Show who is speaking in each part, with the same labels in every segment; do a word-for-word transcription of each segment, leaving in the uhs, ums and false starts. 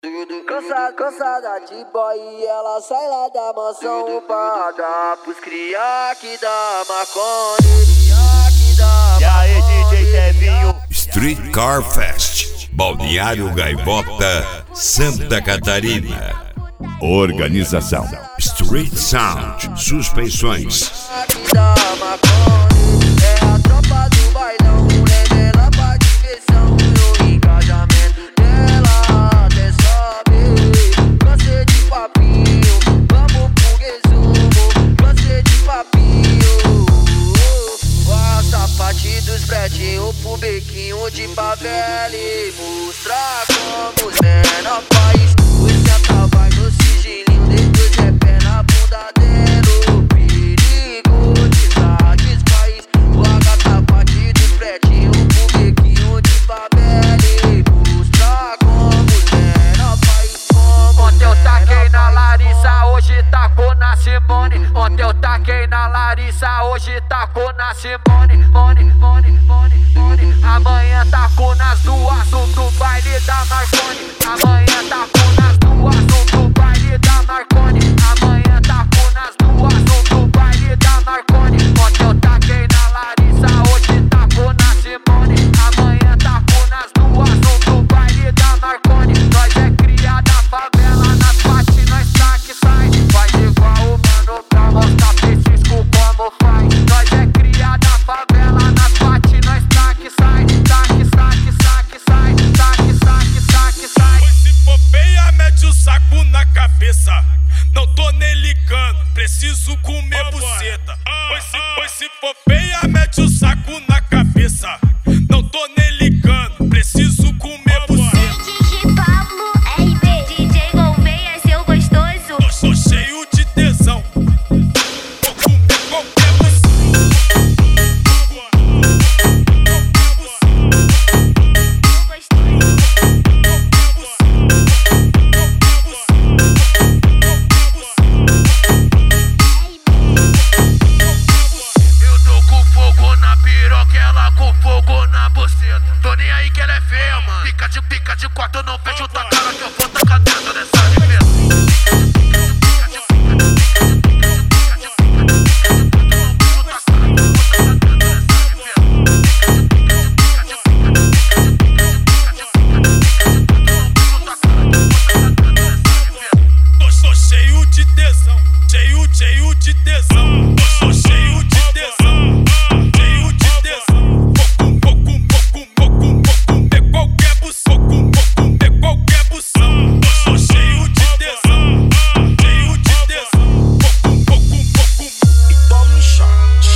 Speaker 1: Cansada, cansada de boy e ela sai lá da mansão pra dar pros cria que dá maconha, que dá.
Speaker 2: E aí, D J Tevinho?
Speaker 3: Street Car Fest, Balneário Gaivota, Santa Catarina. Organização Street Sound Suspensões.
Speaker 1: Que dá maconha, é a tropa do bailão, é dela pra diversão. No engajamento dela até sobe. Cansei de papinho, vamos pro resumo. Cansei de papinho. A sapatinho dos pretinhos pro bequinho de favela e mostrar como os menor faz. O senta vai no sigilinho, depois é pé na bunda dela. Perigo de satisfaz. O sapatinho dos pretinhos pro bequinho de favela e mostrar como os menor faz.
Speaker 2: Ontem eu taquei na Larissa, hoje tacou na Simone. Ontem eu taquei na Larissa, hoje tacou na Simone. Mone, mone, mone, mone. Amanhã taco nas duas, do baile da Marconi. Amanhã taco nas duas, do baile da Marconi. Amanhã taco nas duas, do baile da Marconi. Ontem eu taquei na Larissa, hoje taco na Simone. Amanhã taco nas duas, do baile da Marconi. Nós é cria da favela, nas partes nós tá que sai. Faz igual o mano pra mostrar pra esses cu como faz. Nós é cria da favela, nas partes nós tá que sai. Tá que sai, que sai, que sai. Tá que sai, que sai, que sai.
Speaker 4: Pois se for feia, mete o saco na cabeça. Não tô nem ligando, preciso comer oh, buceta. Pois se, pois se for feia, mete o saco na cabeça. Não tô nem ligando, preciso comer buceta.
Speaker 5: D J Pablo, R B, D J Gouveia, seu gostoso.
Speaker 4: Tô, tô cheio de tesão, vou comer qualquer buceta. Eu tô com fogo na piroca, ela com fogo na buceta. Tô nem aí que ela é feia, mano. Pica de pica de quatro, eu não vejo tua cara que eu vou tacar dentro dessa revista. Tô cheio de tesão, cheio, cheio de tesão. Tô cheio de tesão, cheio de tesão. Vou com, vou com, vou com, vou comer qualquer bução. Vou comer qualquer bução. Tô cheio de tesão, cheio de tesão. Vou com, vou com, vou com. E toma um shot.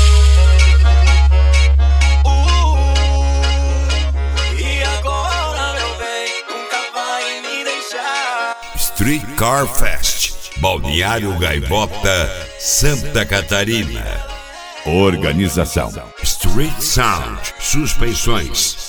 Speaker 4: Uh, e agora, meu bem, nunca vai me deixar.
Speaker 3: Street Car Fest, Balneário Gaivota, Santa Catarina. Organização Street Sound Suspensões.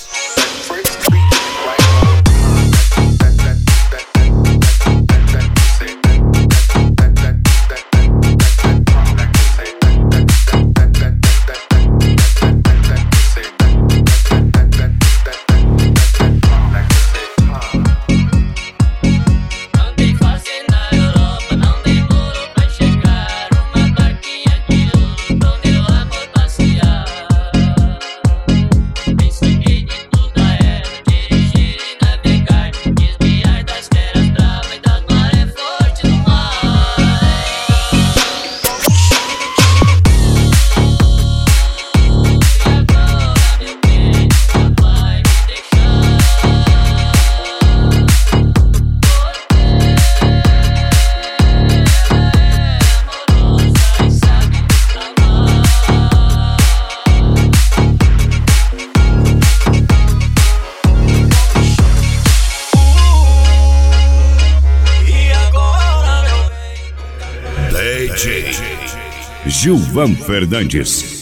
Speaker 6: Andei fácil na Europa, não demorou pra chegar. Uma barquinha de ouro, com meu amor passear. Pensei de tudo a era, dirigir e navegar. Desviar das feras bravas e das marés fortes do mar. E agora, meu bem, nunca vai me deixar.
Speaker 4: E agora, meu bem.
Speaker 3: D J Gilvan Fernandes.